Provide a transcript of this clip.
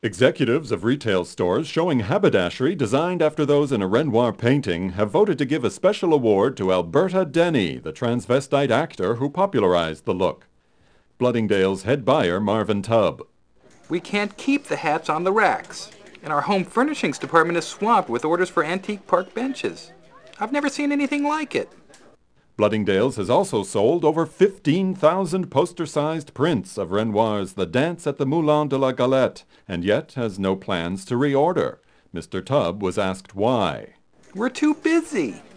Executives of retail stores showing haberdashery designed after those in a Renoir painting have voted to give a special award to Alberta Denny, the transvestite actor who popularized the look. Bloodingdale's head buyer, Marvin Tubb. We can't keep the hats on the racks, and our home furnishings department is swamped with orders for antique park benches. I've never seen anything like it. Bloodingdale's has also sold over 15,000 poster-sized prints of Renoir's The Dance at the Moulin de la Galette, and yet has no plans to reorder. Mr. Tubb was asked why. We're too busy.